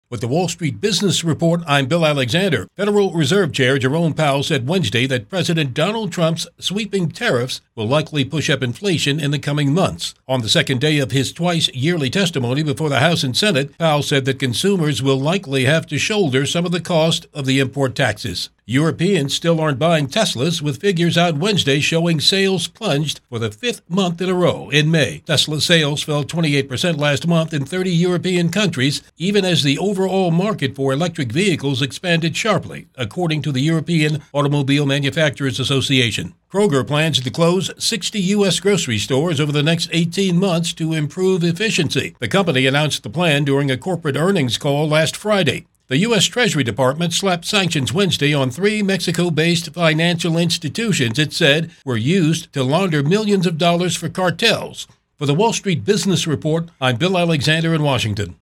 With the Wall Street Business Report, I'm Bill Alexander. Federal Reserve Chair Jerome Powell said Wednesday that President Donald Trump's sweeping tariffs will likely push up inflation in the coming months. On the second day of his twice-yearly testimony before the House and Senate, Powell said that consumers will likely have to shoulder some of the cost of the import taxes. Europeans still aren't buying Teslas, with figures out Wednesday showing sales plunged for the fifth month in a row in May. Tesla sales fell 28% last month in 30 European countries, even as the overall market for electric vehicles expanded sharply, according to the European Automobile Manufacturers Association. Kroger plans to close 60 U.S. grocery stores over the next 18 months to improve efficiency. The company announced the plan during a corporate earnings call last Friday. The U.S. Treasury Department slapped sanctions Wednesday on 3 Mexico-based financial institutions it said were used to launder millions of dollars for cartels. For the Wall Street Business Report, I'm Bill Alexander in Washington.